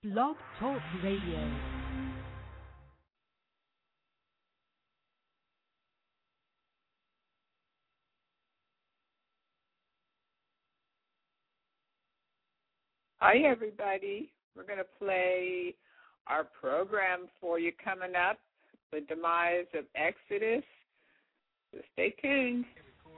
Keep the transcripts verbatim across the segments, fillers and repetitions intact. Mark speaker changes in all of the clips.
Speaker 1: Blog Talk Radio.
Speaker 2: Hi, everybody. We're going to play our program for you coming up, The Demise of Exodus. So stay tuned.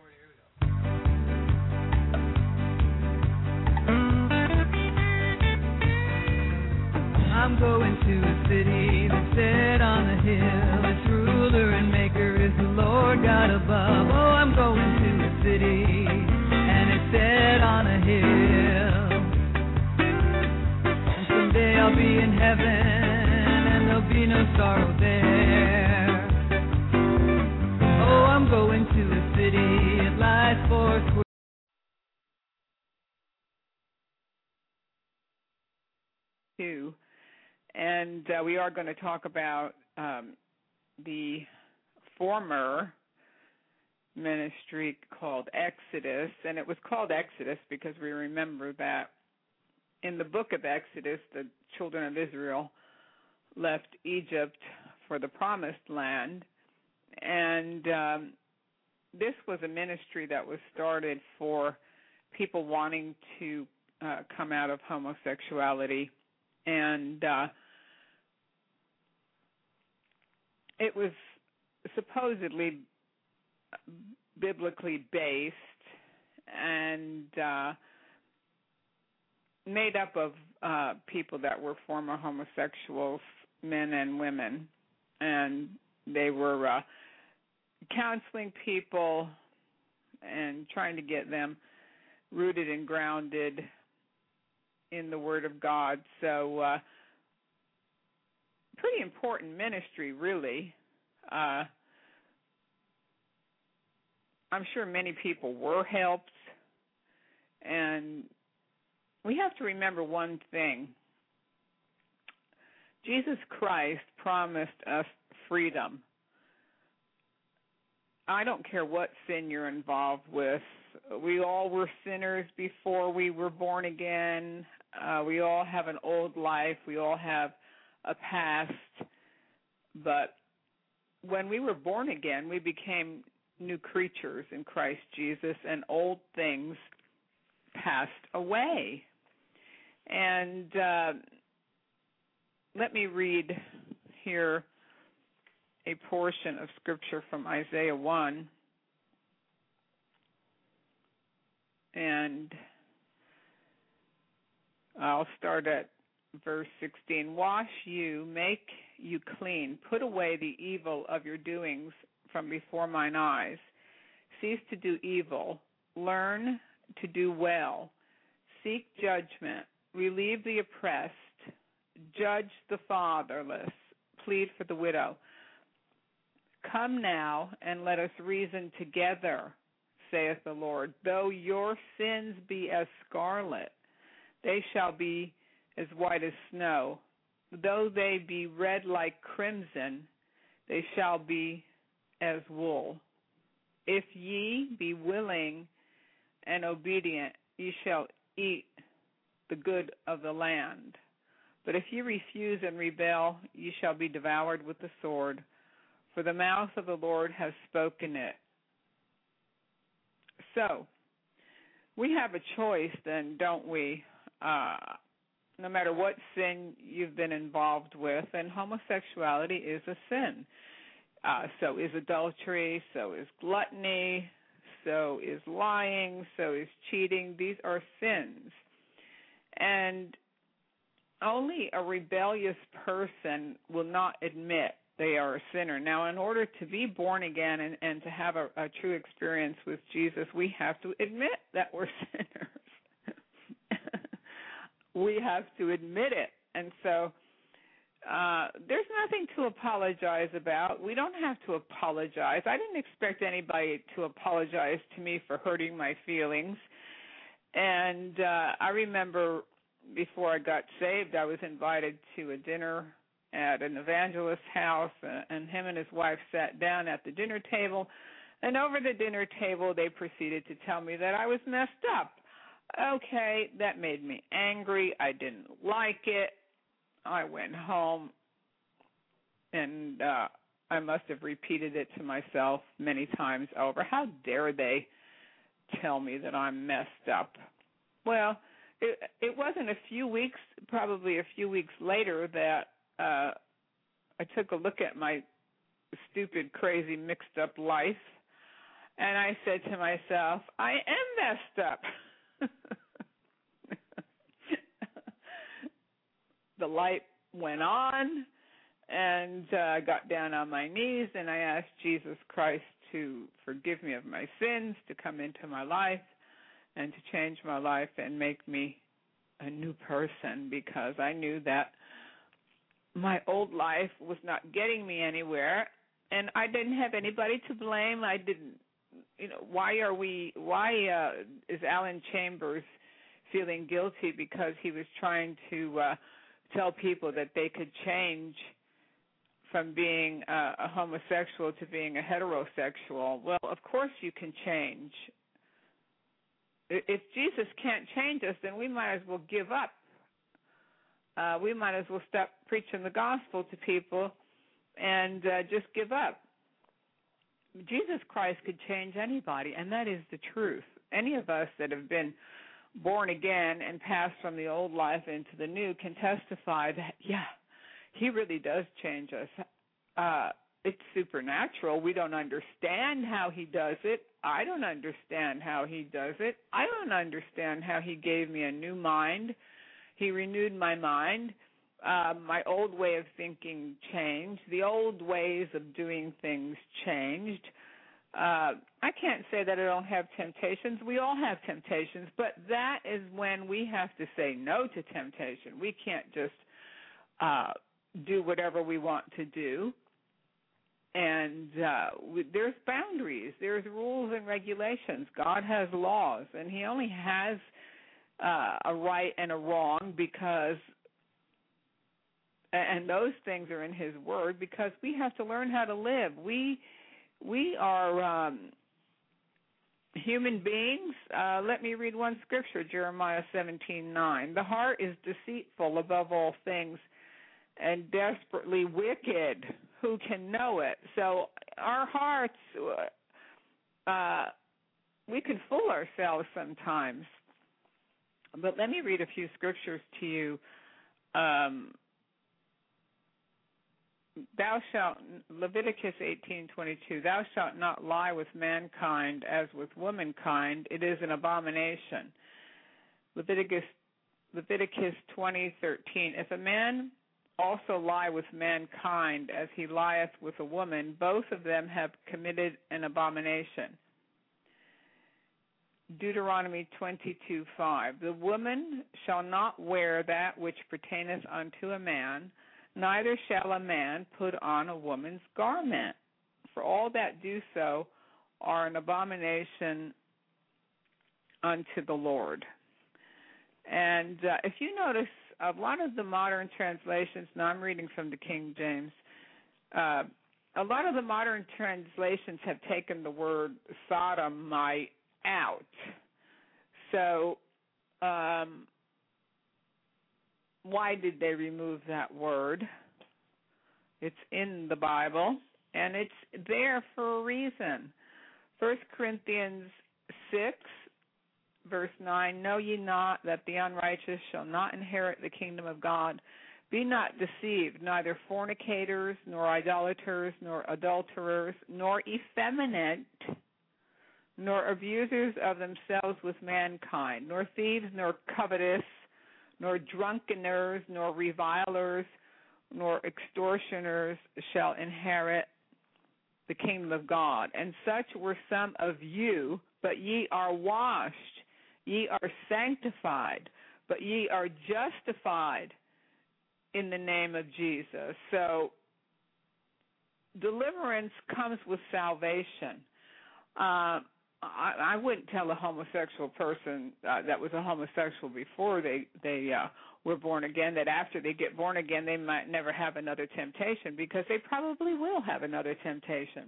Speaker 3: I'm going to a city that's set on a hill. Its ruler and maker is the Lord God above. Oh, I'm going to a city, and it's set on a hill. And someday I'll be in heaven, and there'll be no sorrow there. Oh, I'm going to a city, it lies four square.
Speaker 2: Two. And uh, we are going to talk about um, the former ministry called Exodus. And it was called Exodus because we remember that in the book of Exodus, the children of Israel left Egypt for the promised land. And um, this was a ministry that was started for people wanting to uh, come out of homosexuality. And uh, it was supposedly biblically based and uh, made up of uh, people that were former homosexuals, men and women. And they were uh, counseling people and trying to get them rooted and grounded in the Word of God. So uh, pretty important ministry, really. Uh, I'm sure many people were helped. And we have to remember one thing. Jesus Christ promised us freedom. I don't care what sin you're involved with. We all were sinners before we were born again. Uh, we all have an old life. We all have a past. But when we were born again, we became new creatures in Christ Jesus, and old things passed away. And uh, let me read here a portion of Scripture from Isaiah one. And I'll start at verse sixteen. Wash you, make you clean. Put away the evil of your doings from before mine eyes. Cease to do evil. Learn to do well. Seek judgment. Relieve the oppressed. Judge the fatherless. Plead for the widow. Come now and let us reason together, saith the Lord. Though your sins be as scarlet, they shall be as white as snow. Though they be red like crimson, they shall be as wool. If ye be willing and obedient, ye shall eat the good of the land. But if ye refuse and rebel, ye shall be devoured with the sword. For the mouth of the Lord has spoken it. So, we have a choice then, don't we? Uh, no matter what sin you've been involved with, and homosexuality is a sin. Uh, so is adultery, so is gluttony, so is lying, so is cheating. These are sins. And only a rebellious person will not admit they are a sinner. Now, in order to be born again and, and to have a, a true experience with Jesus, we have to admit that we're sinners. We have to admit it. And so uh, there's nothing to apologize about. We don't have to apologize. I didn't expect anybody to apologize to me for hurting my feelings. And uh, I remember before I got saved, I was invited to a dinner at an evangelist's house, uh, and him and his wife sat down at the dinner table, and over the dinner table they proceeded to tell me that I was messed up. Okay, that made me angry. I didn't like it. I went home, and uh, I must have repeated it to myself many times over. How dare they tell me that I'm messed up? Well, it, it wasn't a few weeks, probably a few weeks later, that uh, I took a look at my stupid, crazy, mixed-up life, and I said to myself, I am messed up. The light went on, and uh, I got down on my knees, and I asked Jesus Christ to forgive me of my sins, to come into my life, and to change my life and make me a new person, because I knew that my old life was not getting me anywhere, and I didn't have anybody to blame. I didn't, you know, why are we, why uh, is Alan Chambers feeling guilty because he was trying to uh, tell people that they could change from being uh, a homosexual to being a heterosexual? Well, of course you can change. If Jesus can't change us, then we might as well give up. Uh, we might as well stop preaching the gospel to people and uh, just give up. Jesus Christ could change anybody, and that is the truth. Any of us that have been born again and passed from the old life into the new can testify that, yeah, he really does change us. Uh, it's supernatural. We don't understand how he does it. I don't understand how he does it. I don't understand how he gave me a new mind. He renewed my mind. Uh, my old way of thinking changed. The old ways of doing things changed. Uh, I can't say that I don't have temptations. We all have temptations, but that is when we have to say no to temptation. We can't just uh, do whatever we want to do. And uh, we, there's boundaries. There's rules and regulations. God has laws, and he only has uh, a right and a wrong because, and those things are in his word, because we have to learn how to live. We we are um, human beings. Uh, let me read one scripture, Jeremiah seventeen nine. The heart is deceitful above all things and desperately wicked. Who can know it? So our hearts, uh, we can fool ourselves sometimes. But let me read a few scriptures to you. Um, thou shalt, Leviticus eighteen twenty-two, thou shalt not lie with mankind as with womankind. It is an abomination. Leviticus, Leviticus twenty thirteen, if a man also lie with mankind as he lieth with a woman, both of them have committed an abomination. Deuteronomy twenty-two five, the woman shall not wear that which pertaineth unto a man, neither shall a man put on a woman's garment, for all that do so are an abomination unto the Lord. And uh, if you notice, a lot of the modern translations, now I'm reading from the King James, uh, a lot of the modern translations have taken the word sodomite out. So um, why did they remove that word? It's in the Bible, and it's there for a reason. First Corinthians six, verse nine, know ye not that the unrighteous shall not inherit the kingdom of God? Be not deceived, neither fornicators, nor idolaters, nor adulterers, nor effeminate, nor abusers of themselves with mankind, nor thieves, nor covetous, nor drunkeners, nor revilers, nor extortioners shall inherit the kingdom of God. And such were some of you, but ye are washed, ye are sanctified, but ye are justified in the name of Jesus. So deliverance comes with salvation. Uh, I, I wouldn't tell a homosexual person uh, that was a homosexual before they, they uh, were born again that after they get born again they might never have another temptation, because they probably will have another temptation.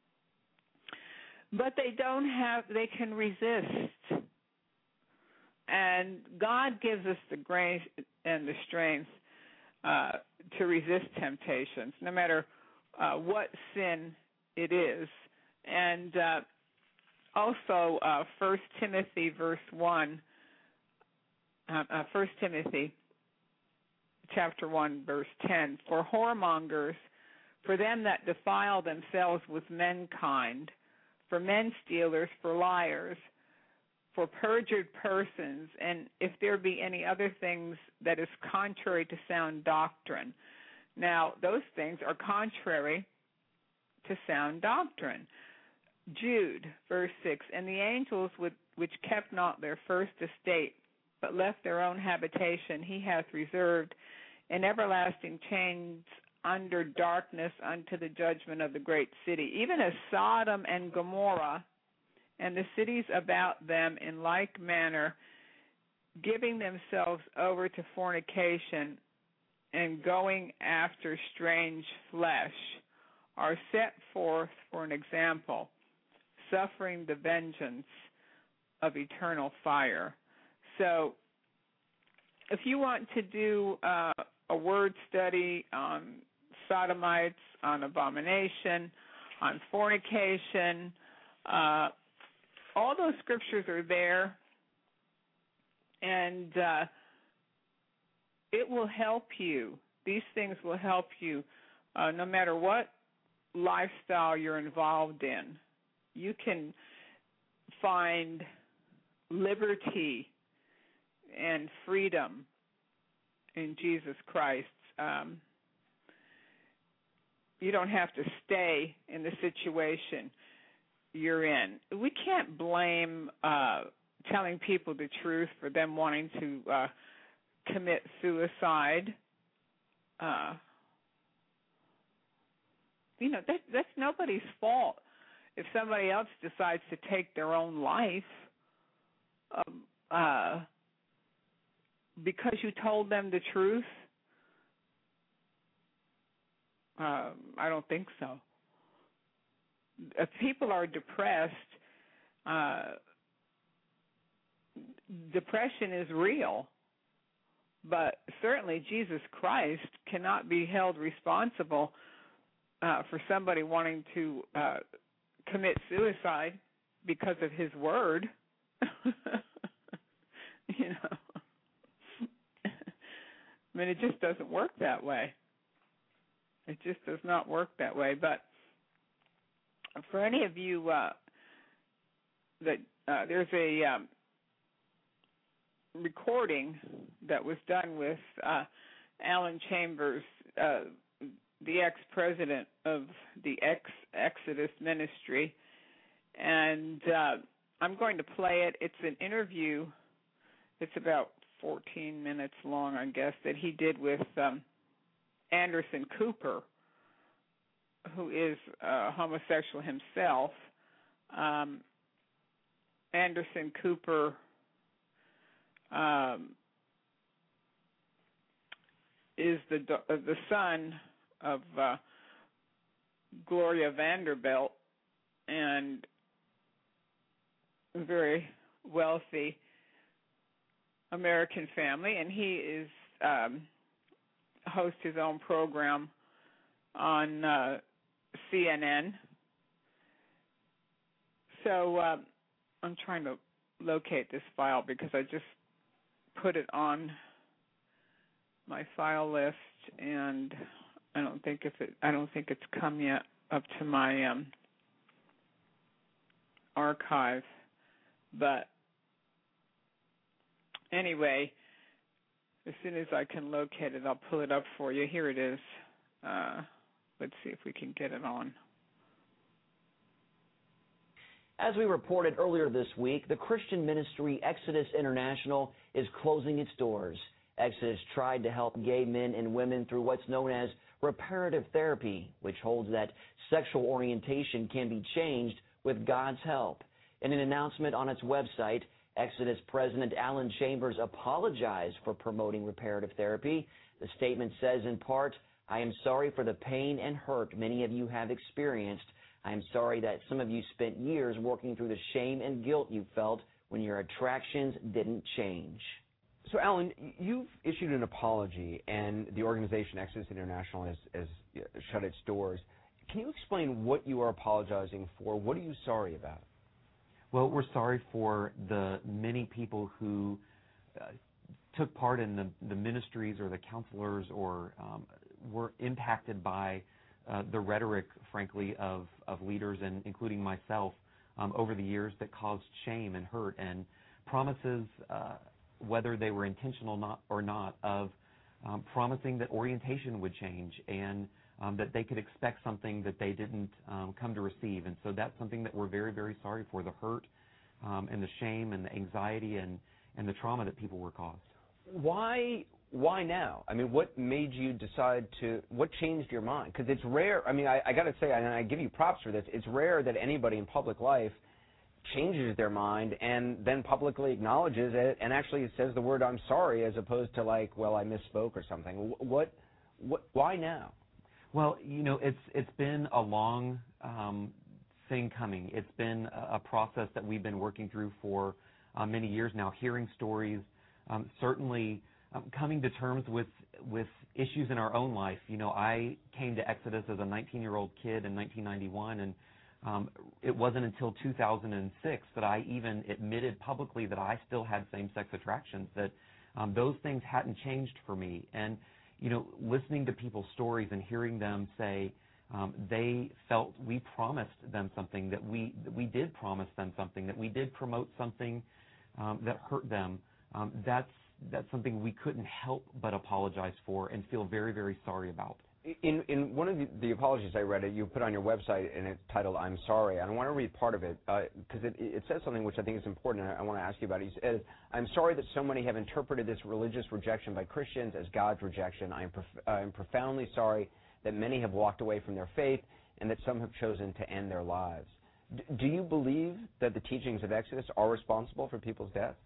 Speaker 2: But they don't have, they can resist. And God gives us the grace and the strength uh, to resist temptations, no matter uh, what sin it is. And uh, also, uh, First Timothy verse one, uh, uh, First Timothy chapter one, verse ten, for whoremongers, for them that defile themselves with mankind, for men stealers, for liars, for perjured persons, and if there be any other things that is contrary to sound doctrine. Now, those things are contrary to sound doctrine. Jude, verse six, and the angels which kept not their first estate, but left their own habitation, he hath reserved in everlasting chains under darkness unto the judgment of the great city, even as Sodom and Gomorrah and the cities about them in like manner, giving themselves over to fornication and going after strange flesh, are set forth for an example, suffering the vengeance of eternal fire. So if you want to do uh, a word study on sodomites, on abomination, on fornication, uh, all those scriptures are there, and uh, it will help you. These things will help you uh, no matter what lifestyle you're involved in. You can find liberty and freedom in Jesus Christ. Um, you don't have to stay in the situation you're in. We can't blame uh, telling people the truth for them wanting to uh, commit suicide. Uh, you know, that, that's nobody's fault. If somebody else decides to take their own life um, uh, because you told them the truth, uh, I don't think so. If people are depressed, uh, depression is real, but certainly Jesus Christ cannot be held responsible uh, for somebody wanting to uh, commit suicide because of his word. You know, I mean, it just doesn't work that way. It just does not work that way. But for any of you uh, that uh, there's a um, recording that was done with uh, Alan Chambers, uh, the ex-president of the ex- Exodus Ministry, and uh, I'm going to play it. It's an interview. It's about fourteen minutes long, I guess, that he did with um, Anderson Cooper, who is uh, homosexual himself. Um, Anderson Cooper um, is the uh, the son of uh, Gloria Vanderbilt, and a very wealthy American family, and he is um, hosts his own program on uh, C N N. So uh, I'm trying to locate this file because I just put it on my file list, and I don't think if it I don't think it's come yet up to my um, archive. But anyway, as soon as I can locate it, I'll pull it up for you. Here it is. Uh, let's see if we can get it on.
Speaker 4: As we reported earlier this week, the Christian ministry Exodus International is closing its doors. Exodus tried to help gay men and women through what's known as reparative therapy, which holds that sexual orientation can be changed with God's help. In an announcement on its website, Exodus President Alan Chambers apologized for promoting reparative therapy. The statement says in part, "I am sorry for the pain and hurt many of you have experienced. I am sorry that some of you spent years working through the shame and guilt you felt when your attractions didn't change."
Speaker 5: So, Alan, you've issued an apology, and the organization Exodus International has, has shut its doors. Can you explain what you are apologizing for? What are you sorry about?
Speaker 6: Well, we're sorry for the many people who uh, took part in the, the ministries or the counselors or um, were impacted by uh, the rhetoric, frankly, of, of leaders, and including myself, um, over the years that caused shame and hurt and promises, uh, whether they were intentional not, or not, of um, promising that orientation would change and um, that they could expect something that they didn't um, come to receive. And so that's something that we're very, very sorry for, the hurt um, and the shame and the anxiety and, and the trauma that people were caused.
Speaker 5: Why why now? I mean, what made you decide to, what changed your mind? Because it's rare, I mean, I, I got to say, and I give you props for this, it's rare that anybody in public life changes their mind and then publicly acknowledges it and actually says the word "I'm sorry" as opposed to like, well, I misspoke or something. What, what, why now?
Speaker 6: Well, you know, it's it's been a long um, thing coming. It's been a process that we've been working through for uh, many years now, hearing stories, um, certainly um, coming to terms with with issues in our own life. You know, I came to Exodus as a nineteen-year-old kid in nineteen ninety-one, and Um, it wasn't until two thousand six that I even admitted publicly that I still had same-sex attractions, that um, those things hadn't changed for me. And, you know, listening to people's stories and hearing them say um, they felt we promised them something, that we that we did promise them something, that we did promote something um, that hurt them, um, that's, that's something we couldn't help but apologize for and feel very, very sorry about.
Speaker 5: In, in one of the, the apologies I read, it you put on your website, and it's titled "I'm Sorry." And I want to read part of it because uh, it, it says something which I think is important, and I, I want to ask you about it. He says, "I'm sorry that so many have interpreted this religious rejection by Christians as God's rejection. I am, prof- I am profoundly sorry that many have walked away from their faith and that some have chosen to end their lives." D- do you believe that the teachings of Exodus are responsible for people's deaths?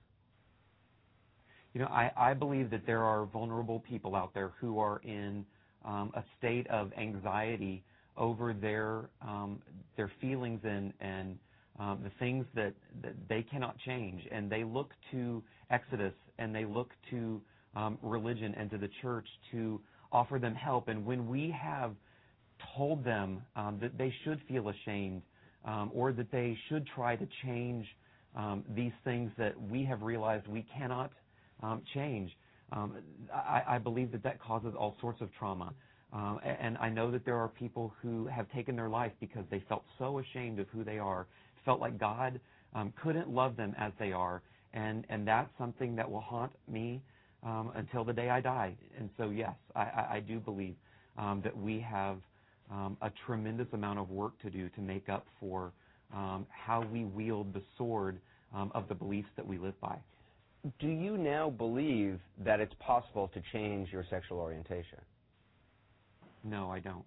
Speaker 6: You know, I, I believe that there are vulnerable people out there who are in Um, a state of anxiety over their um, their feelings and and um, the things that, that they cannot change, and they look to Exodus and they look to um, religion and to the church to offer them help. And when we have told them um, that they should feel ashamed um, or that they should try to change um, these things that we have realized we cannot um, change, Um, I, I believe that that causes all sorts of trauma. Um, and I know that there are people who have taken their life because they felt so ashamed of who they are, felt like God um, couldn't love them as they are. And, and that's something that will haunt me um, until the day I die. And so, yes, I, I do believe um, that we have um, a tremendous amount of work to do to make up for um, how we wield the sword um, of the beliefs that we live by.
Speaker 5: Do you now believe that it's possible to change your sexual orientation?
Speaker 6: No, I don't.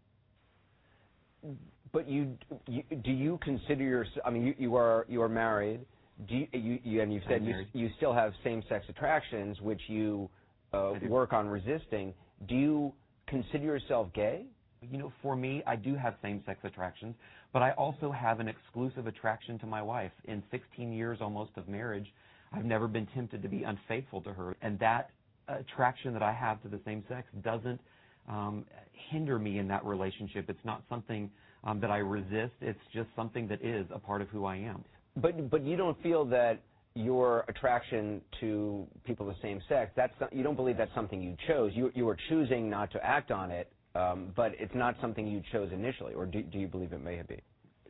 Speaker 5: But you, you do you consider yourself? I mean, you, you are you are married. Do you, you, you and you've said you, you still have same-sex attractions, which you uh, work on resisting. Do you consider yourself gay?
Speaker 6: You know, for me, I do have same-sex attractions, but I also have an exclusive attraction to my wife. In sixteen years almost of marriage, I've never been tempted to be unfaithful to her, and that attraction that I have to the same sex doesn't um, hinder me in that relationship. It's not something um, that I resist. It's just something that is a part of who I am.
Speaker 5: But but you don't feel that your attraction to people of the same sex, that's not, you don't believe that's something you chose. You you were choosing not to act on it, um, but it's not something you chose initially, or do, do you believe it may be?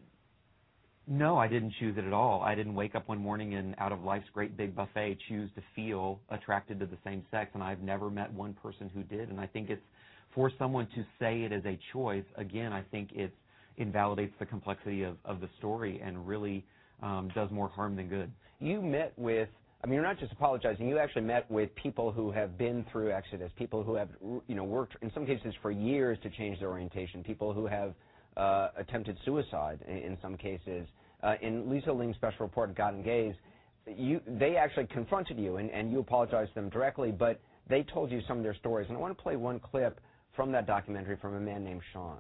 Speaker 6: No, I didn't choose it at all. I didn't wake up one morning and out of life's great big buffet choose to feel attracted to the same sex, and I've never met one person who did. And I think it's for someone to say it as a choice, again, I think it invalidates the complexity of, of the story and really um, does more harm than good.
Speaker 5: You met with, I mean, you're not just apologizing, you actually met with people who have been through Exodus, people who have, you know, worked, in some cases, for years to change their orientation, people who have Uh, attempted suicide in, in some cases. Uh, in Lisa Ling's special report, God and Gays, you, they actually confronted you, and, and you apologized to them directly, but they told you some of their stories. And I want to play one clip from that documentary from a man named Sean.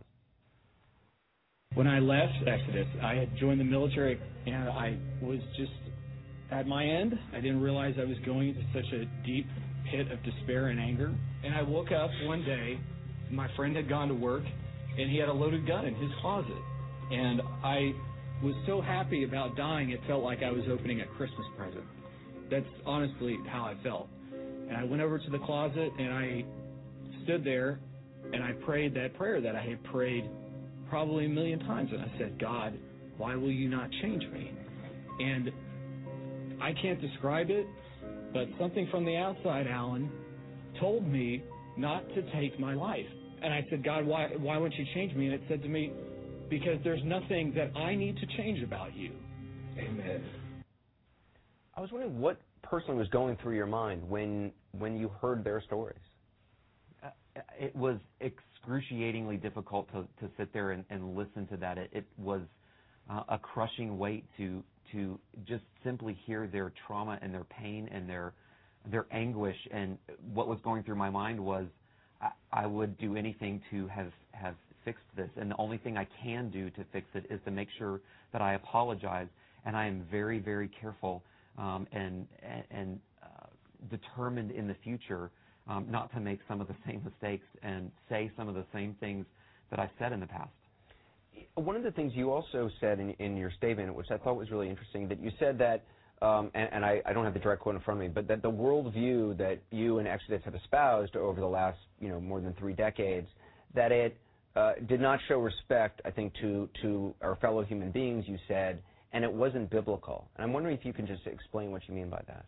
Speaker 7: When I left Exodus, I had joined the military, and I was just at my end. I didn't realize I was going into such a deep pit of despair and anger. And I woke up one day, my friend had gone to work, and he had a loaded gun in his closet. And I was so happy about dying, it felt like I was opening a Christmas present. That's honestly how I felt. And I went over to the closet, and I stood there, and I prayed that prayer that I had prayed probably a million times. And I said, God, why will you not change me? And I can't describe it, but something from the outside, Alan, told me not to take my life. And I said, God, why why won't you change me? And it said to me, because there's nothing that I need to change about you. Amen.
Speaker 5: I was wondering what personally was going through your mind when when you heard their stories.
Speaker 6: Uh, it was excruciatingly difficult to, to sit there and, and listen to that. It, it was uh, a crushing weight to to just simply hear their trauma and their pain and their their anguish. And what was going through my mind was, I, I would do anything to have, have fixed this. And the only thing I can do to fix it is to make sure that I apologize. And I am very, very careful um, and, and uh, determined in the future um, not to make some of the same mistakes and say some of the same things that I've said in the past.
Speaker 5: One of the things you also said in, in your statement, which I thought was really interesting, that you said that, um, and, and I, I don't have the direct quote in front of me, but that the worldview that you and Exodus have espoused over the last, you know, more than three decades, that it uh, did not show respect, I think, to, to our fellow human beings, you said, and it wasn't biblical. And I'm wondering if you can just explain what you mean by that.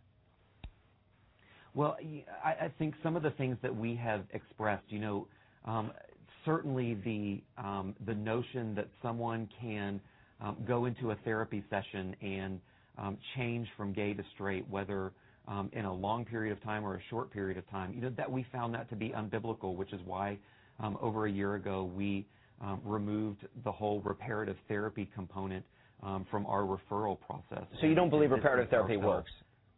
Speaker 6: Well, I, I think some of the things that we have expressed, you know, um, certainly the um, the notion that someone can um, go into a therapy session and um, change from gay to straight, whether um, in a long period of time or a short period of time, you know, that we found that to be unbiblical, which is why um, over a year ago we um, removed the whole reparative therapy component um, from our referral process.
Speaker 5: So you don't believe reparative therapy works?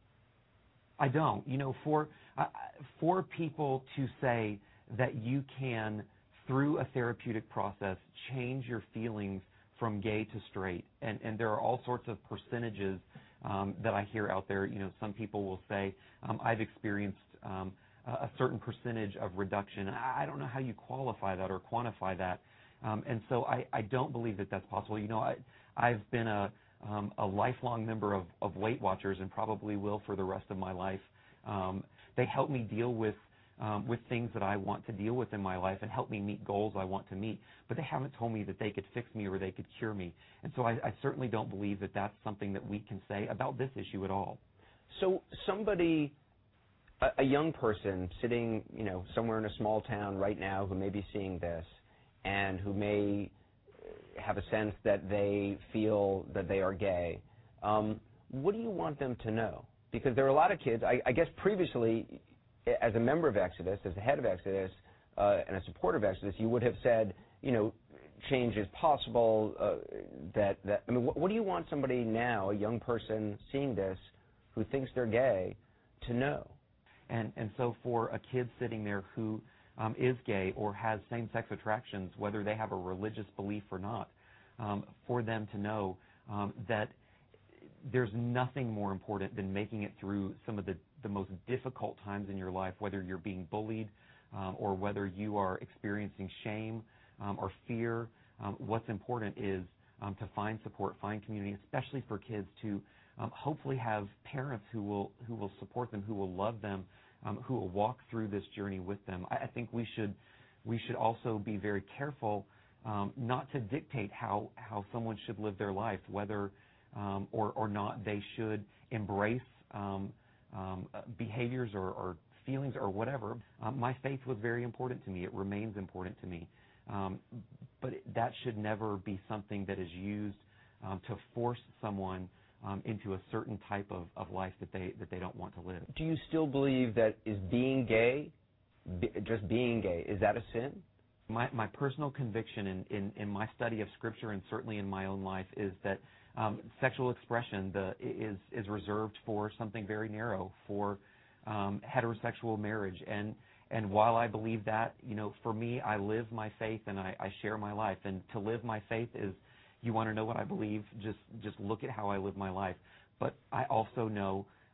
Speaker 6: I don't. You know, for uh, for people to say that you can, through a therapeutic process, change your feelings from gay to straight. And, and there are all sorts of percentages um, that I hear out there. You know, some people will say, um, I've experienced um, a certain percentage of reduction. I don't know how you qualify that or quantify that. Um, and so I, I don't believe that that's possible. You know, I, I've been a, um, a lifelong member of, of Weight Watchers and probably will for the rest of my life. Um, they help me deal with Um, with things that I want to deal with in my life and help me meet goals I want to meet. But they haven't told me that they could fix me or they could cure me. And so I, I certainly don't believe that that's something that we can say about this issue at all.
Speaker 5: So somebody, a, a young person sitting, you know, somewhere in a small town right now who may be seeing this and who may have a sense that they feel that they are gay, um, what do you want them to know? Because there are a lot of kids, I, I guess previously, as a member of Exodus, as the head of Exodus, uh, and a supporter of Exodus, you would have said, you know, change is possible, uh, that, that, I mean, what, what do you want somebody now, a young person seeing this, who thinks they're gay, to know?
Speaker 6: And, and so for a kid sitting there who um, is gay or has same-sex attractions, whether they have a religious belief or not, um, for them to know um, that there's nothing more important than making it through some of the, the most difficult times in your life, whether you're being bullied um, or whether you are experiencing shame um, or fear. Um, what's important is um, to find support, find community, especially for kids, to um, hopefully have parents who will who will support them, who will love them, um, who will walk through this journey with them. I, I think we should we should also be very careful um, not to dictate how how someone should live their life, whether Um, or, or not they should embrace um, um, uh, behaviors or, or feelings or whatever. Um, my faith was very important to me. It remains important to me. Um, but it, that should never be something that is used um, to force someone um, into a certain type of, of life that they that they don't want to live.
Speaker 5: Do you still believe that is being gay, be, just being gay, is that a sin?
Speaker 6: My, my personal conviction in, in, in my study of Scripture and certainly in my own life is that Um, sexual expression the, is is reserved for something very narrow, for um, heterosexual marriage. And and while I believe that, you know, for me, I live my faith and I, I share my life. And to live my faith is, you want to know what I believe? Just just look at how I live my life. But I also know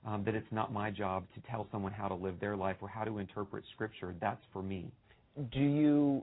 Speaker 6: um, that it's not my job to tell someone how to live their life or how to interpret Scripture. That's for me.
Speaker 5: Do you,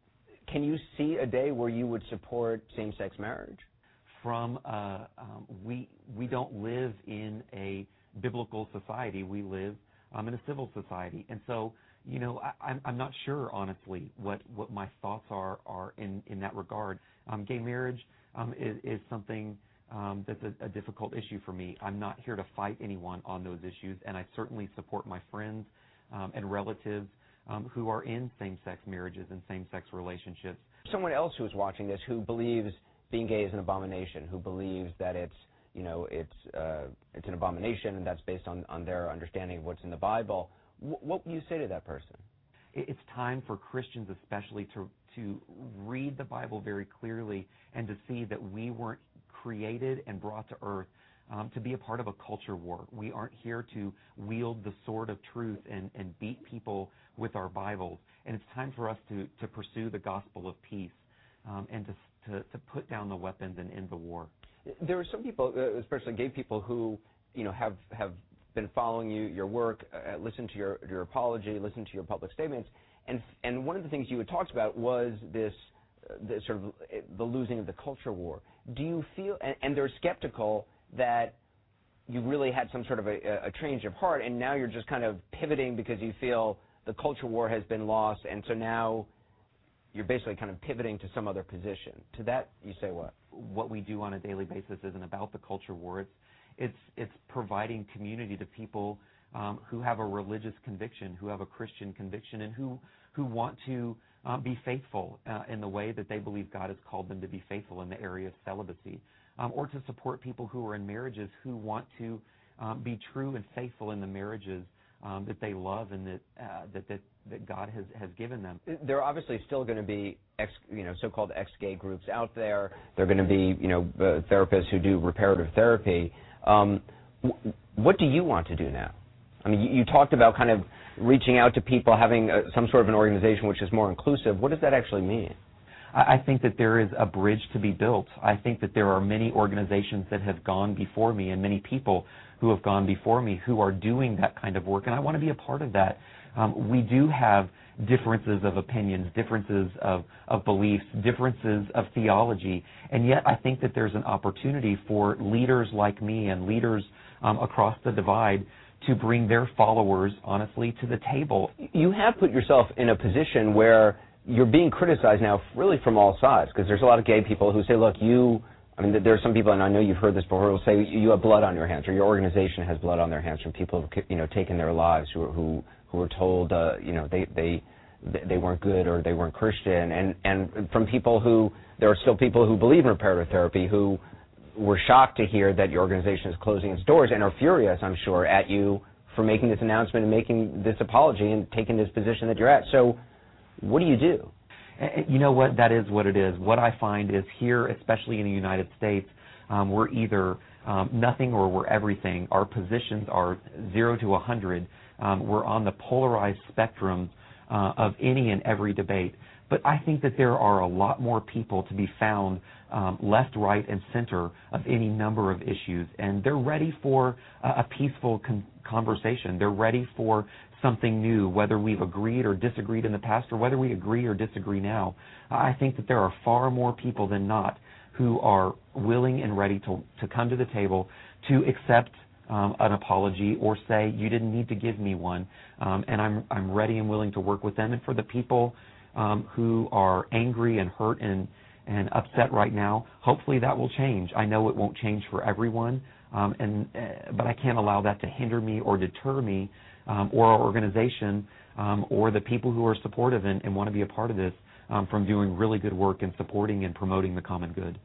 Speaker 5: can you see a day where you would support same-sex marriage?
Speaker 6: From, uh, um, we, we don't live in a biblical society. We live um, in a civil society. And so, you know, I, I'm, I'm not sure, honestly, what, what my thoughts are, are in, in that regard. Um, gay marriage um, is, is something um, that's a, a difficult issue for me. I'm not here to fight anyone on those issues, and I certainly support my friends um, and relatives um, who are in same-sex marriages and same-sex relationships.
Speaker 5: Someone else who's watching this who believes being gay is an abomination, who believes that it's, you know, it's uh, it's an abomination, and that's based on, on their understanding of what's in the Bible. W- what would you say to that person?
Speaker 6: It's time for Christians especially to to read the Bible very clearly and to see that we weren't created and brought to earth um, to be a part of a culture war. We aren't here to wield the sword of truth and, and beat people with our Bibles. And it's time for us to, to pursue the gospel of peace um, and to, to to put down the weapons and end the war.
Speaker 5: There are some people, especially gay people, who you know have have been following you, your work, uh, listened to your your apology, listened to your public statements, and and one of the things you had talked about was this, uh, this sort of uh, the losing of the culture war. Do you feel, and, and they're skeptical that you really had some sort of a, a change of heart, and now you're just kind of pivoting because you feel the culture war has been lost, and so now you're basically kind of pivoting to some other position. To that, you say what?
Speaker 6: What we do on a daily basis isn't about the culture war. It's it's it's providing community to people um, who have a religious conviction, who have a Christian conviction, and who who want to um, be faithful uh, in the way that they believe God has called them to be faithful in the area of celibacy, um, or to support people who are in marriages who want to um, be true and faithful in the marriages um, that they love and that uh, that that that God has, has given them.
Speaker 5: There are obviously still going to be ex, you know, so-called ex-gay groups out there. There are going to be, you know, uh, therapists who do reparative therapy. Um, w- what do you want to do now? I mean, you, you talked about kind of reaching out to people, having uh, some sort of an organization which is more inclusive. What does that actually mean?
Speaker 6: I think that there is a bridge to be built. I think that there are many organizations that have gone before me and many people who have gone before me who are doing that kind of work, and I want to be a part of that. Um, we do have differences of opinions, differences of, of beliefs, differences of theology, and yet I think that there's an opportunity for leaders like me and leaders um, across the divide to bring their followers, honestly, to the table.
Speaker 5: You have put yourself in a position where you're being criticized now really from all sides, because there's a lot of gay people who say, look, you, I mean, there are some people, and I know you've heard this before, who will say you have blood on your hands, or your organization has blood on their hands from people who have, you know, taken their lives, who who who were told, uh, you know, they they they weren't good or they weren't Christian, and and from people who, there are still people who believe in reparative therapy who were shocked to hear that your organization is closing its doors and are furious, I'm sure, at you for making this announcement and making this apology and taking this position that you're at. So what do you do?
Speaker 6: You know what? That is what it is. What I find is here, especially in the United States, um, we're either um, nothing or we're everything. Our positions are zero to a hundred. Um, we're on the polarized spectrum uh, of any and every debate. But I think that there are a lot more people to be found um, left, right, and center of any number of issues. And they're ready for a, a peaceful con- conversation. They're ready for something new, whether we've agreed or disagreed in the past or whether we agree or disagree now. I think that there are far more people than not who are willing and ready to, to come to the table to accept um, an apology or say, you didn't need to give me one. Um, and I'm, I'm ready and willing to work with them. And for the people um, who are angry and hurt and, and upset right now, hopefully that will change. I know it won't change for everyone, um, and uh, but I can't allow that to hinder me or deter me Um, or our organization, um, or the people who are supportive and, and want to be a part of this um, from doing really good work and supporting and promoting the common good.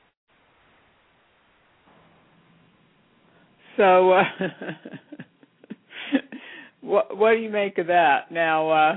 Speaker 2: So, uh, what, what do you make of that? Now, uh,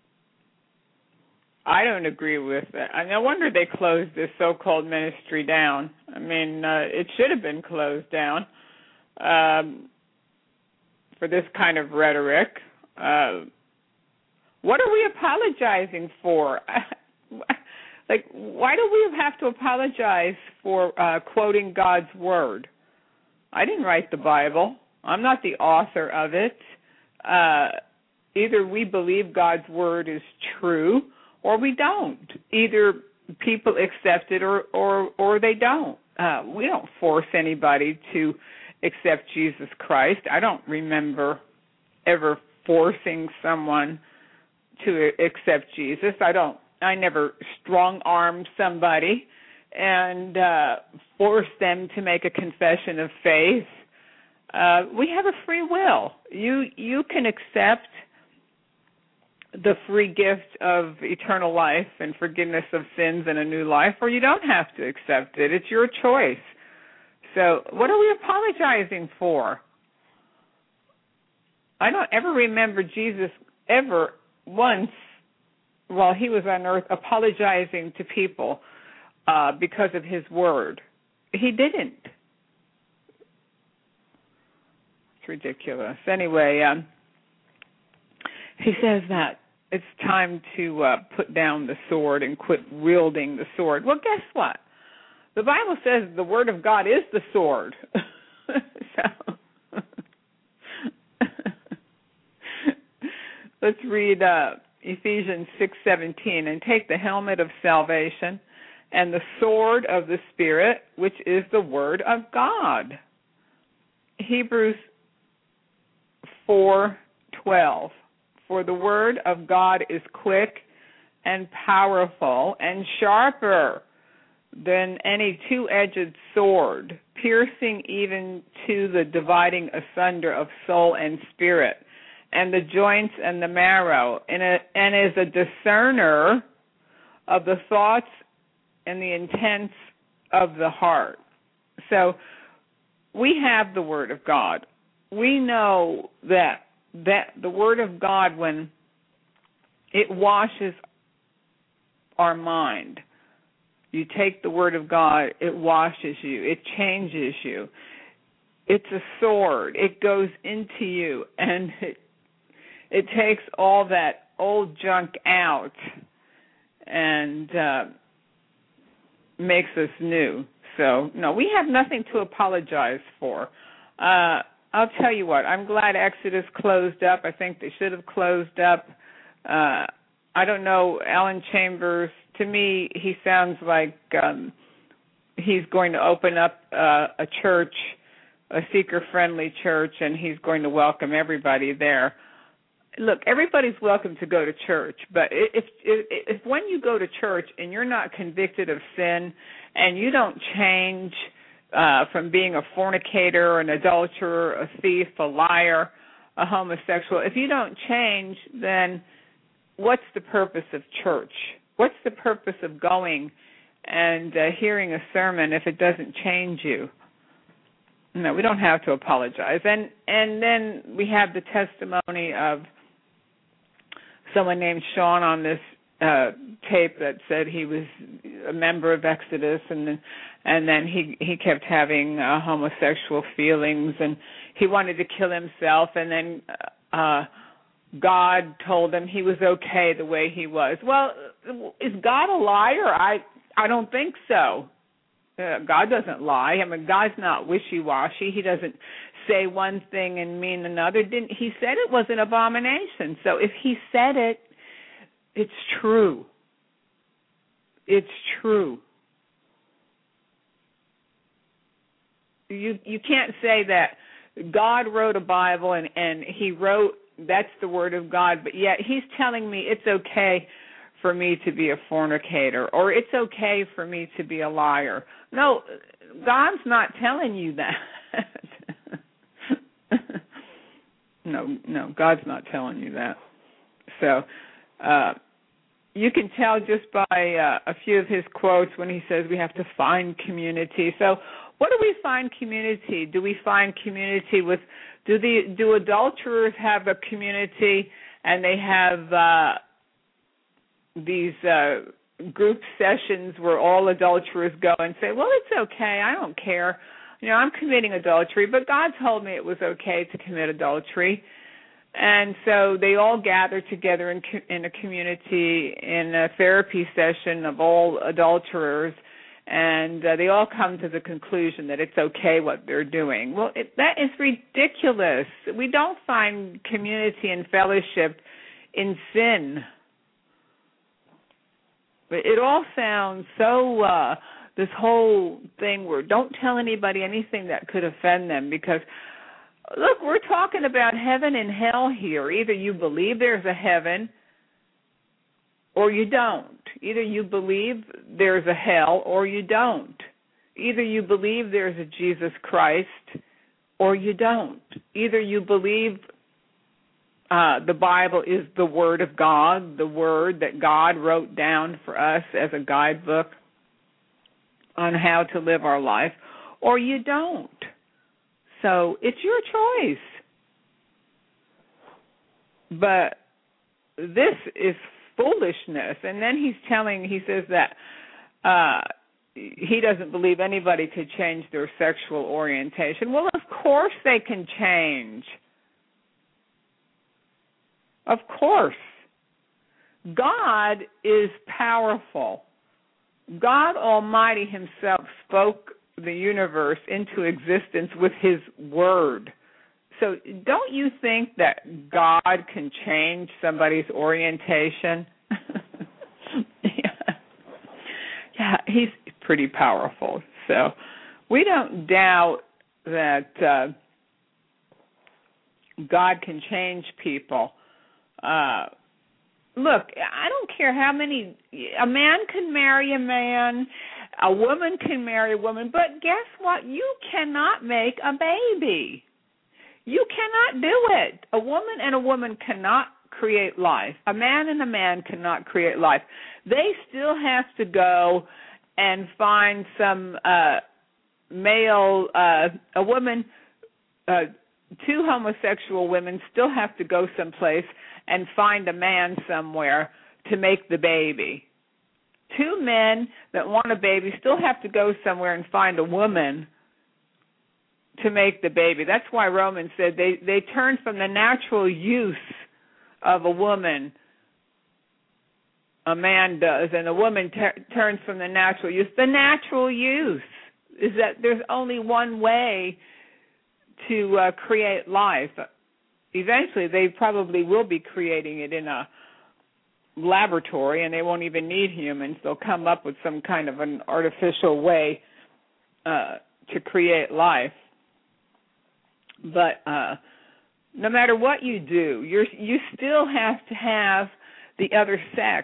Speaker 2: I don't agree with that. I mean, no wonder they closed this so-called ministry down. I mean, uh, it should have been closed down. Um, for this kind of rhetoric. Uh, what are we apologizing for? Like, why do we have to apologize for uh, quoting God's word? I didn't write the Bible. I'm not the author of it. Uh, either we believe God's word is true or we don't. Either people accept it or, or, or they don't. Uh, we don't force anybody to accept Jesus Christ. I don't remember ever forcing someone to accept Jesus. I don't. I never strong-armed somebody and uh, forced them to make a confession of faith. Uh, we have a free will. You you can accept the free gift of eternal life and forgiveness of sins and a new life, or you don't have to accept it. It's your choice. So what are we apologizing for? I don't ever remember Jesus ever once while he was on earth apologizing to people uh, because of his word. He didn't. It's ridiculous. Anyway, um, he says that it's time to uh, put down the sword and quit wielding the sword. Well, guess what? The Bible says the word of God is the sword. So let's read uh, Ephesians six seventeen, and take the helmet of salvation and the sword of the Spirit, which is the word of God. Hebrews four twelve, for the word of God is quick and powerful and sharper than any two-edged sword, piercing even to the dividing asunder of soul and spirit, and the joints and the marrow, and, a, and is a discerner of the thoughts and the intents of the heart. So we have the Word of God. We know that that the Word of God, when it washes our mind, you take the Word of God, it washes you, it changes you. It's a sword. It goes into you, and it It takes all that old junk out and uh, makes us new. So, no, we have nothing to apologize for. Uh, I'll tell you what, I'm glad Exodus closed up. I think they should have closed up. Uh, I don't know, Alan Chambers, to me, he sounds like um, he's going to open up uh, a church, a seeker-friendly church, and he's going to welcome everybody there. Look, everybody's welcome to go to church, but if, if if when you go to church and you're not convicted of sin and you don't change uh, from being a fornicator, an adulterer, a thief, a liar, a homosexual, if you don't change, then what's the purpose of church? What's the purpose of going and uh, hearing a sermon if it doesn't change you? No, we don't have to apologize. And and then we have the testimony of someone named Sean on this uh, tape that said he was a member of Exodus, and then, and then he, he kept having uh, homosexual feelings, and he wanted to kill himself, and then uh, God told him he was okay the way he was. Well, is God a liar? I I don't think so. Uh, God doesn't lie. I mean, God's not wishy-washy. He doesn't say one thing and mean another. Didn't he said it was an abomination. So if he said it, it's true. It's true. You you can't say that God wrote a Bible and, and he wrote, that's the word of God, but yet he's telling me it's okay for me to be a fornicator, or it's okay for me to be a liar. No, God's not telling you that. no, no, God's not telling you that. So uh, you can tell just by uh, a few of his quotes when he says we have to find community. So what do we find community? Do we find community with, do the do adulterers have a community and they have uh, these uh, group sessions where all adulterers go and say, well, it's okay, I don't care. You know, I'm committing adultery, but God told me it was okay to commit adultery. And so they all gather together in, in a community in a therapy session of all adulterers, and uh, they all come to the conclusion that it's okay what they're doing. Well, it, that is ridiculous. We don't find community and fellowship in sin. It all sounds so, uh, this whole thing where don't tell anybody anything that could offend them, because, look, we're talking about heaven and hell here. Either you believe there's a heaven or you don't. Either you believe there's a hell or you don't. Either you believe there's a Jesus Christ or you don't. Either you believe uh, the Bible is the Word of God, the Word that God wrote down for us as a guidebook on how to live our life, or you don't. So it's your choice. But this is foolishness. And then he's telling, he says that uh, he doesn't believe anybody could change their sexual orientation. Well, of course they can change. Of course. God is powerful. God Almighty himself spoke the universe into existence with his word. So don't you think that God can change somebody's orientation? yeah. yeah, he's pretty powerful. So we don't doubt that uh, God can change people. Uh, look, I don't care how many, a man can marry a man, a woman can marry a woman, but guess what? You cannot make a baby. You cannot do it. A woman and a woman cannot create life. A man and a man cannot create life. They still have to go and find some uh, male, uh, a woman, uh, two homosexual women still have to go someplace and find a man somewhere to make the baby. Two men that want a baby still have to go somewhere and find a woman to make the baby. That's why Romans said they, they turn from the natural use of a woman, a man does, and a woman ter- turns from the natural use. The natural use is that there's only one way to uh, create life. Eventually, they probably will be creating it in a laboratory, and they won't even need humans. They'll come up with some kind of an artificial way uh, to create life. But uh, no matter what you do, you're, you still have to have the other sex.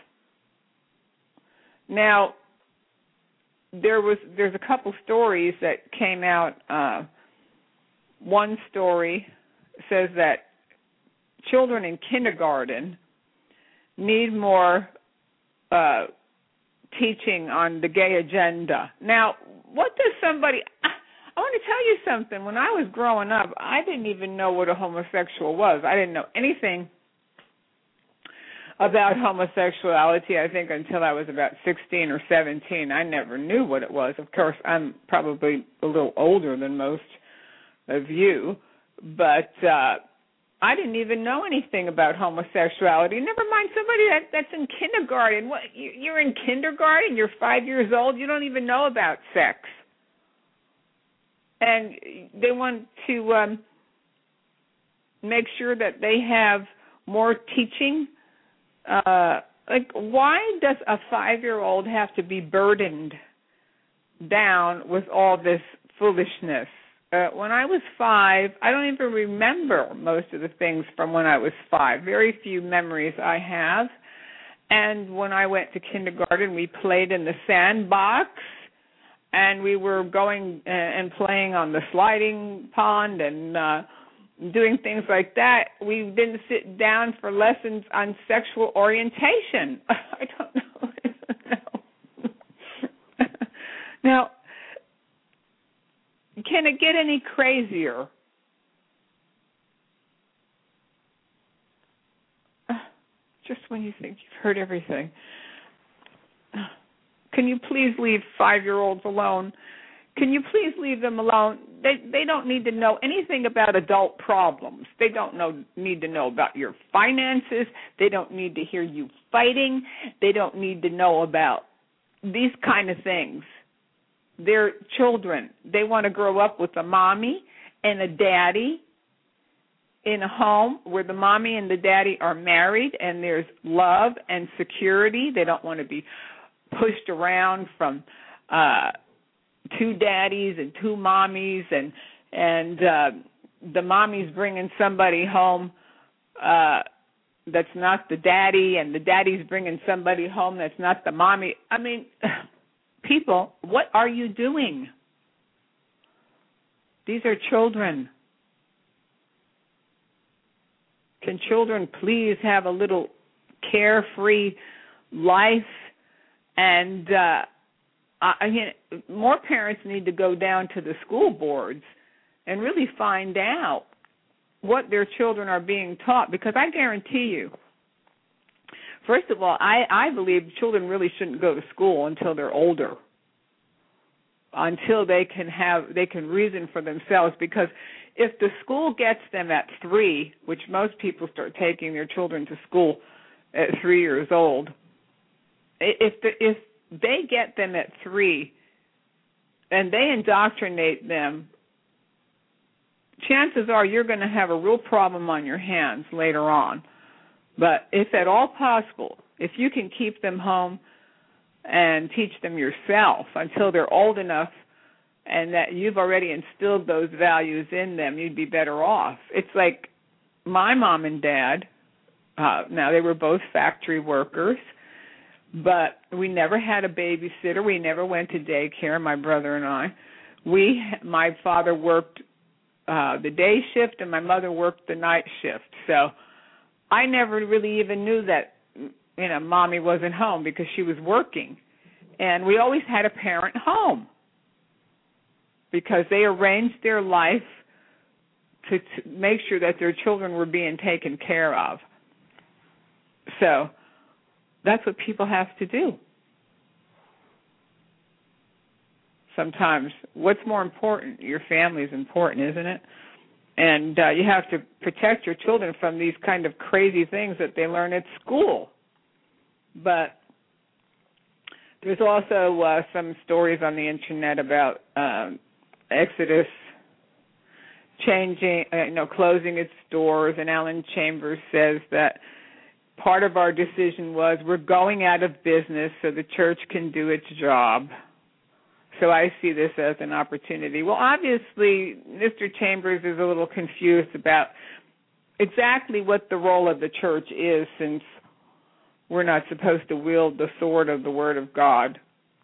Speaker 2: Now, there was there's a couple stories that came out. Uh, one story says that children in kindergarten need more uh, teaching on the gay agenda. Now, what does somebody... I want to tell you something. When I was growing up, I didn't even know what a homosexual was. I didn't know anything about homosexuality, I think, until I was about sixteen or seventeen. I never knew what it was. Of course, I'm probably a little older than most of you, but uh, I didn't even know anything about homosexuality. Never mind somebody that, that's in kindergarten. What, you're in kindergarten, you're five years old, you don't even know about sex. And they want to um, make sure that they have more teaching. Uh, like, why does a five-year-old have to be burdened down with all this foolishness? Uh, when I was five, I don't even remember most of the things from when I was five. Very few memories I have. And when I went to kindergarten, we played in the sandbox. And we were going and playing on the sliding pond and uh, doing things like that. We didn't sit down for lessons on sexual orientation. I don't know. no. Now, can it get any crazier? Just when you think you've heard everything. Can you please leave five-year-olds alone? Can you please leave them alone? They they don't need to know anything about adult problems. They don't know need to know about your finances. They don't need to hear you fighting. They don't need to know about these kind of things. their children. They want to grow up with a mommy and a daddy in a home where the mommy and the daddy are married and there's love and security. They don't want to be pushed around from uh, two daddies and two mommies, and and uh, the mommy's bringing somebody home uh, that's not the daddy, and the daddy's bringing somebody home that's not the mommy. I mean, people, what are you doing? These are children. Can children please have a little carefree life? And uh, I mean, more parents need to go down to the school boards and really find out what their children are being taught, because I guarantee you, first of all, I, I believe children really shouldn't go to school until they're older, until they can have they can reason for themselves, because if the school gets them at three, which most people start taking their children to school at three years old, if the, if they get them at three and they indoctrinate them, chances are you're going to have a real problem on your hands later on. But if at all possible, if you can keep them home and teach them yourself until they're old enough and that you've already instilled those values in them, you'd be better off. It's like my mom and dad, uh, now they were both factory workers, but we never had a babysitter. We never went to daycare, my brother and I. We, my father worked uh, the day shift and my mother worked the night shift. So I never really even knew that, you know, mommy wasn't home because she was working. And we always had a parent home because they arranged their life to, to make sure that their children were being taken care of. So that's what people have to do. Sometimes what's more important? Your family is important, isn't it? And uh, you have to protect your children from these kind of crazy things that they learn at school. But there's also uh, some stories on the internet about um, Exodus changing, uh, you know, closing its doors, and Alan Chambers says that part of our decision was we're going out of business so the church can do its job. So I see this as an opportunity. Well, obviously, Mister Chambers is a little confused about exactly what the role of the church is, since we're not supposed to wield the sword of the Word of God.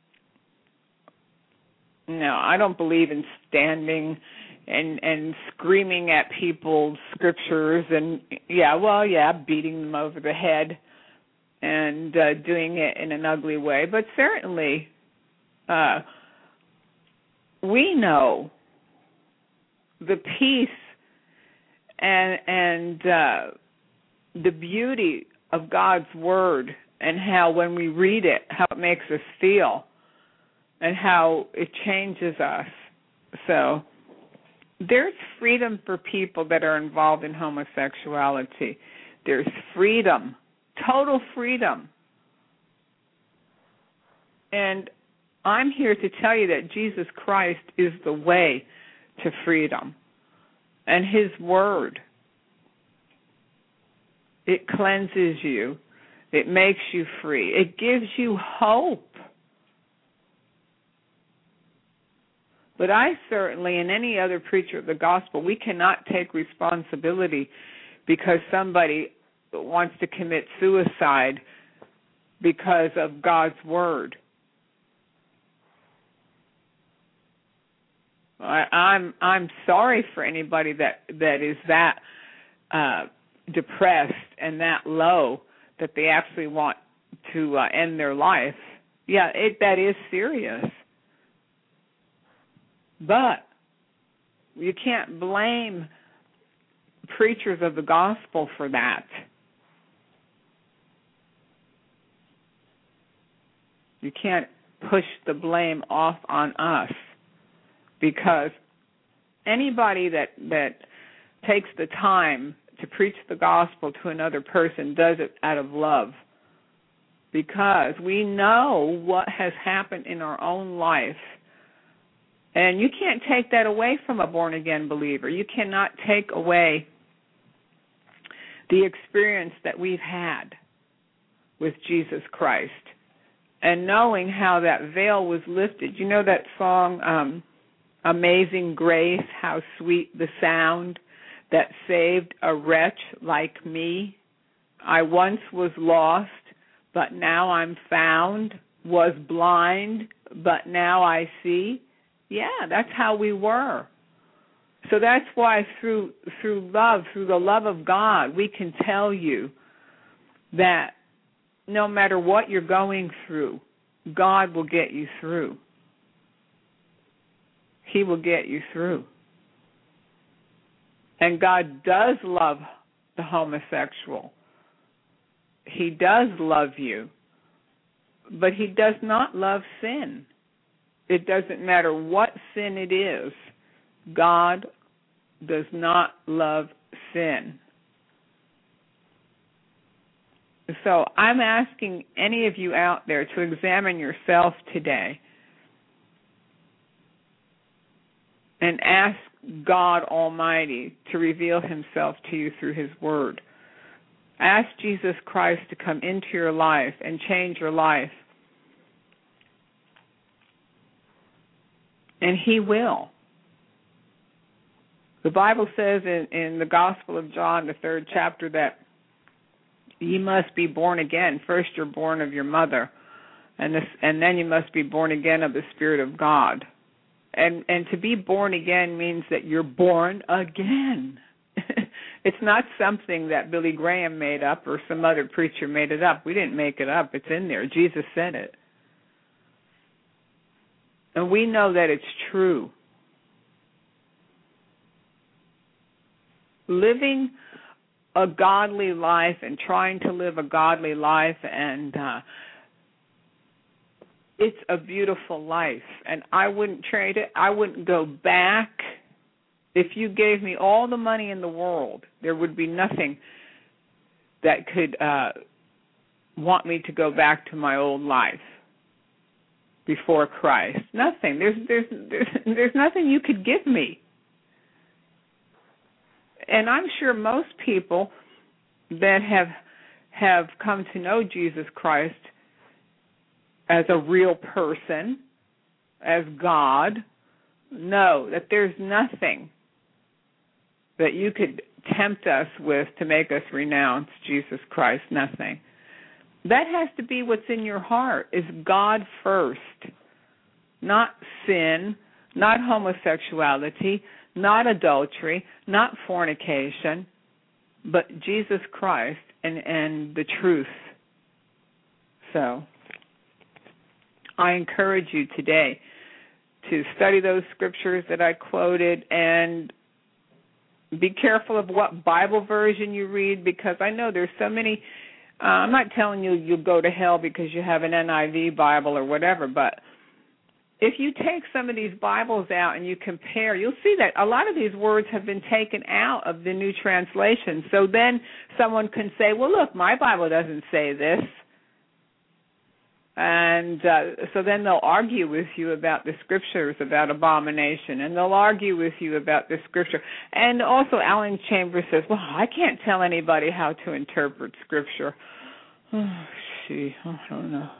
Speaker 2: No, I don't believe in standing and and screaming at people's scriptures and, yeah, well, yeah, beating them over the head and uh, doing it in an ugly way. But certainly, uh, we know the peace and and uh, the beauty of God's Word, and how when we read it, how it makes us feel and how it changes us. So there's freedom for people that are involved in homosexuality. There's freedom, total freedom. And I'm here to tell you that Jesus Christ is the way to freedom. And His Word, it cleanses you. It makes you free. It gives you hope. But I certainly, and any other preacher of the gospel, we cannot take responsibility because somebody wants to commit suicide because of God's Word. I, I'm I'm sorry for anybody that, that is that uh, depressed and that low that they actually want to uh, end their life. Yeah, it, that is serious. But you can't blame preachers of the gospel for that. You can't push the blame off on us, because anybody that that takes the time to preach the gospel to another person does it out of love, because we know what has happened in our own life And you can't take that away from a born-again believer. You cannot take away the experience that we've had with Jesus Christ and knowing how that veil was lifted. You know that song, um, Amazing Grace, how sweet the sound that saved a wretch like me. I once was lost, but now I'm found, was blind, but now I see. Yeah, that's how we were. So that's why through through love, through the love of God, we can tell you that no matter what you're going through, God will get you through. He will get you through. And God does love the homosexual. He does love you. But he does not love sin. It doesn't matter what sin it is. God does not love sin. So I'm asking any of you out there to examine yourself today and ask God Almighty to reveal himself to you through his word. Ask Jesus Christ to come into your life and change your life. And he will. The Bible says in, in the Gospel of John, the third chapter, that you must be born again. First you're born of your mother, and this, and then you must be born again of the Spirit of God. And and to be born again means that you're born again. It's not something that Billy Graham made up or some other preacher made it up. We didn't make it up. It's in there. Jesus said it. And we know that it's true. Living a godly life and trying to live a godly life, and uh, it's a beautiful life. And I wouldn't trade it. I wouldn't go back. If you gave me all the money in the world, there would be nothing that could uh, want me to go back to my old life before Christ. Nothing. There's there's there's, there's nothing you could give me. And I'm sure most people that have have come to know Jesus Christ as a real person, as God, know that there's nothing that you could tempt us with to make us renounce Jesus Christ. Nothing. That has to be what's in your heart, is God first, not sin, not homosexuality, not adultery, not fornication, but Jesus Christ and, and the truth. So I encourage you today to study those scriptures that I quoted, and be careful of what Bible version you read, because I know there's so many. Uh, I'm not telling you you'll go to hell because you have an N I V Bible or whatever, but if you take some of these Bibles out and you compare, you'll see that a lot of these words have been taken out of the new translation. So then someone can say, well, look, my Bible doesn't say this. And uh, so then they'll argue with you about the scriptures, about abomination, and they'll argue with you about the scripture. And also Alan Chambers says, well, I can't tell anybody how to interpret scripture. Oh, gee, I don't know.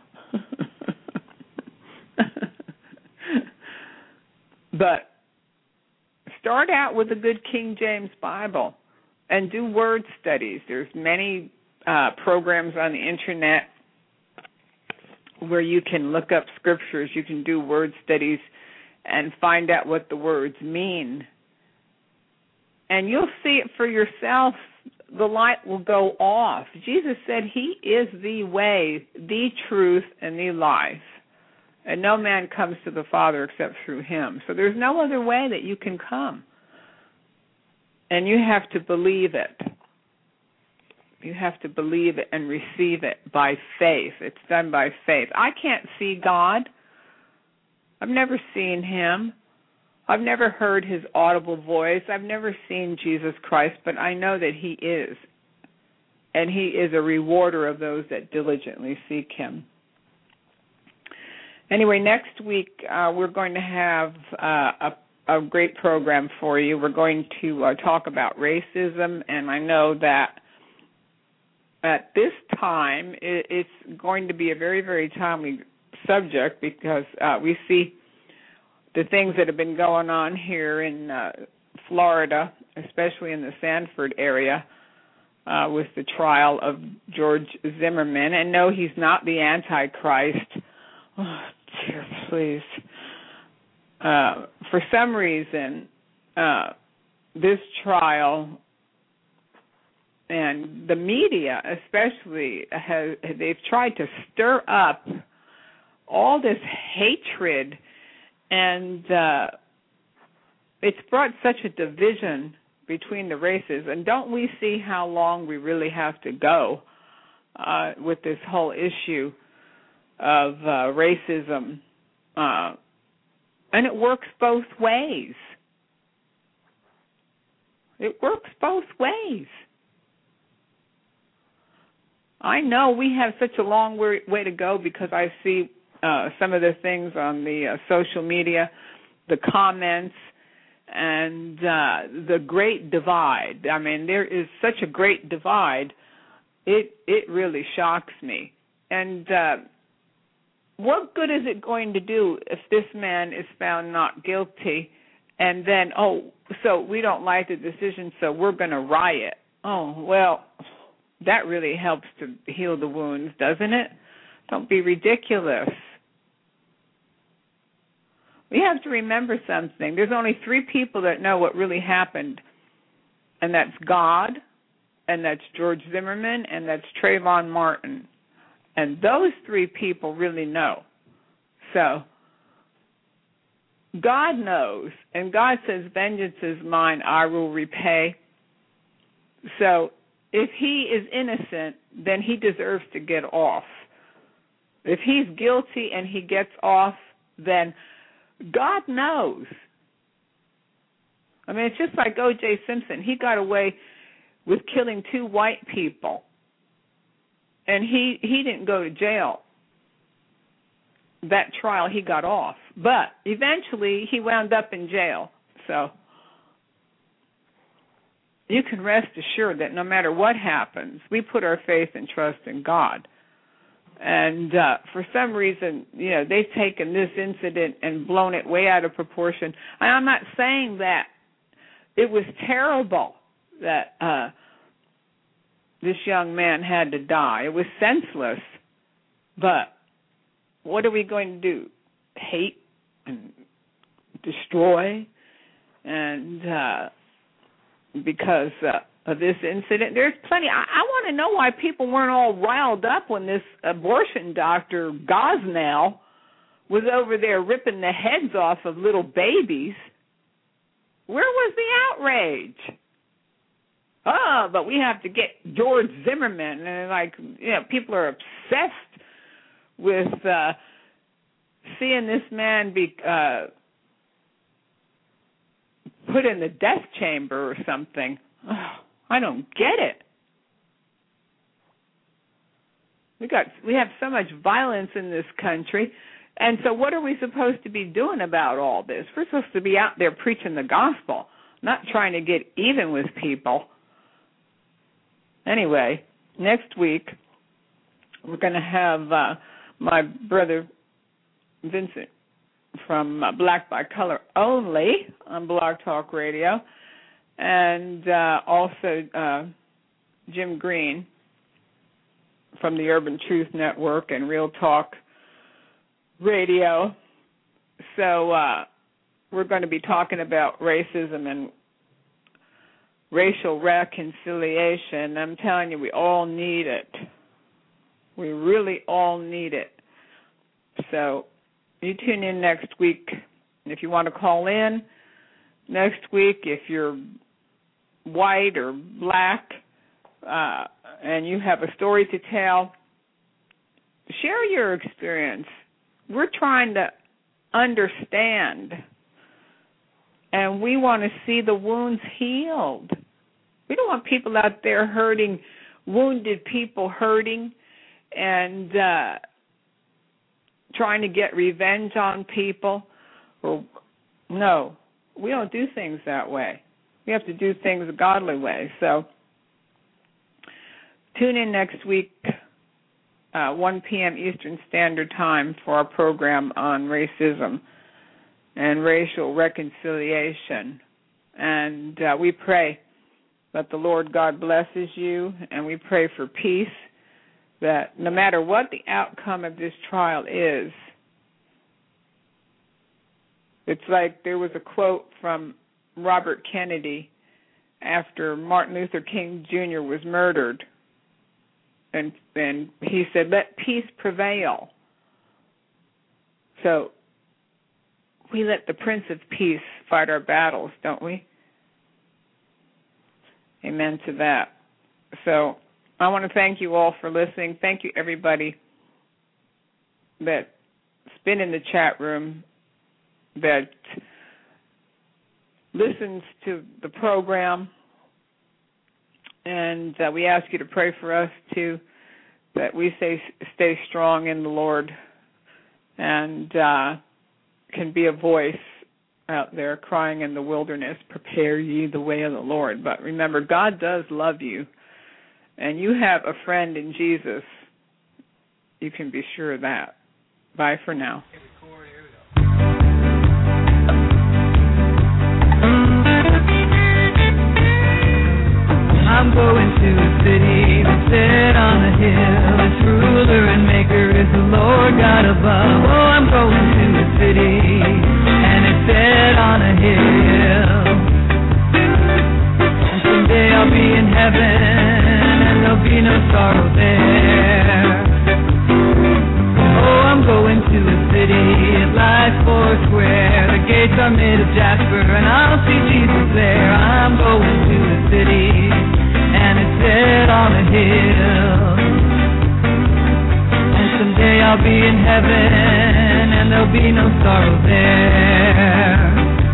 Speaker 2: But start out with a good King James Bible and do word studies. There's many uh, programs on the internet where you can look up scriptures. You can do word studies and find out what the words mean. And you'll see it for yourself. The light will go off. Jesus said he is the way, the truth, and the life. And no man comes to the Father except through him. So there's no other way that you can come. And you have to believe it. You have to believe it and receive it by faith. It's done by faith. I can't see God. I've never seen him. I've never heard his audible voice. I've never seen Jesus Christ, but I know that he is. And he is a rewarder of those that diligently seek him. Anyway, next week uh, we're going to have uh, a, a great program for you. We're going to uh, talk about racism, and I know that at this time it, it's going to be a very, very timely subject because uh, we see the things that have been going on here in uh, Florida, especially in the Sanford area, uh, with the trial of George Zimmerman. And no, he's not the Antichrist. Oh, dear, please. Uh, for some reason, uh, this trial and the media especially, has, they've tried to stir up all this hatred, and uh, it's brought such a division between the races. And don't we see how long we really have to go uh, with this whole issue of uh, racism? Uh, and it works both ways. It works both ways. I know we have such a long way, way to go because I see uh, some of the things on the uh, social media, the comments, and uh, the great divide. I mean, there is such a great divide. It it really shocks me. And uh, what good is it going to do if this man is found not guilty and then, oh, so we don't like the decision, so we're going to riot? Oh, well, that really helps to heal the wounds, doesn't it? Don't be ridiculous. We have to remember something. There's only three people that know what really happened, and that's God, and that's George Zimmerman, and that's Trayvon Martin. And those three people really know. So God knows, and God says, vengeance is mine, I will repay. So if he is innocent, then he deserves to get off. If he's guilty and he gets off, then God knows. I mean, it's just like O J Simpson. He got away with killing two white people, and he, he didn't go to jail. That trial, he got off. But eventually, he wound up in jail. So you can rest assured that no matter what happens, we put our faith and trust in God. And uh, for some reason, you know, they've taken this incident and blown it way out of proportion. And I'm not saying that it was terrible that uh, this young man had to die. It was senseless. But what are we going to do? Hate and destroy? And uh, because uh, of this incident, there's plenty. I, I want to know why people weren't all riled up when this abortion doctor, Gosnell, was over there ripping the heads off of little babies. Where was the outrage? Oh, but we have to get George Zimmerman. And, like, you know, people are obsessed with uh, seeing this man be uh, put in the death chamber or something. Oh, I don't get it. We got we have so much violence in this country, and so what are we supposed to be doing about all this? We're supposed to be out there preaching the gospel, not trying to get even with people. Anyway, next week we're going to have uh, my brother Vincent from uh, Black by Color Only on Blog Talk Radio, and uh, also uh, Jim Green from the Urban Truth Network and Real Talk Radio. So uh, we're going to be talking about racism and racial reconciliation. I'm telling you, we all need it. We really all need it. So you tune in next week. If you want to call in next week, if you're white or black uh, and you have a story to tell, share your experience. We're trying to understand, and we want to see the wounds healed. We don't want people out there hurting, wounded people hurting, and uh, trying to get revenge on people. Well, no, we don't do things that way. We have to do things a godly way. So tune in next week, uh, one p.m. Eastern Standard Time, for our program on racism and racial reconciliation. And uh, we pray that the Lord God blesses you, and we pray for peace, that no matter what the outcome of this trial is, it's like there was a quote from Robert Kennedy after Martin Luther King Junior was murdered, and and he said, "Let peace prevail." So we let the Prince of Peace fight our battles, don't we? Amen to that. So I want to thank you all for listening. Thank you, everybody that's been in the chat room, that listens to the program, and uh, we ask you to pray for us too, that we stay, stay strong in the Lord and uh, can be a voice out there crying in the wilderness, prepare ye the way of the Lord. But remember, God does love you, and you have a friend in Jesus. You can be sure of that. Bye for now.
Speaker 3: I'm going to a city that's set on a hill. Its ruler and maker is the Lord God above. Oh, I'm going to a city, and it's set on a hill. And someday I'll be in heaven, and there'll be no sorrow there. Oh, I'm going to a city, it lies four square. The gates are made of jasper, and I'll see Jesus there. I'm going to a city, and it's set on a hill. And someday I'll be in heaven, and there'll be no sorrow there.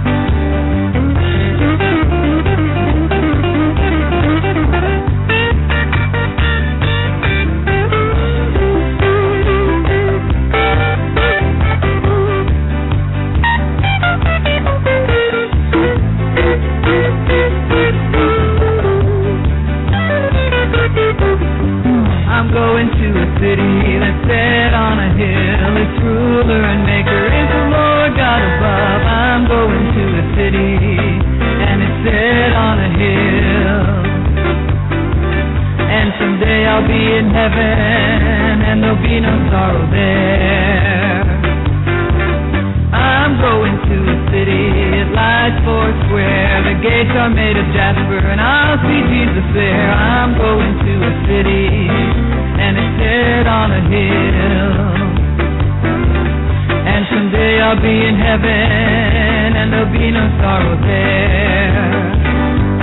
Speaker 3: I'm going to a city that's set on a hill. Its ruler and maker is the Lord God above. I'm going to a city, and it's set on a hill. And someday I'll be in heaven, and there'll be no sorrow there. I'm going to a city, it lies four square. The gates are made of jasper, and I'll see Jesus there. I'm going to a city, and it's set on a hill. And someday I'll be in heaven, and there'll be no sorrow there.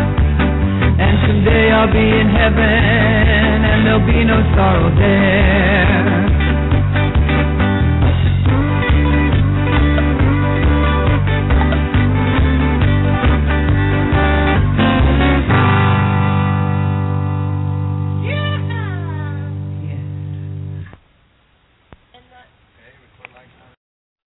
Speaker 3: And someday I'll be in heaven, and there'll be no sorrow there.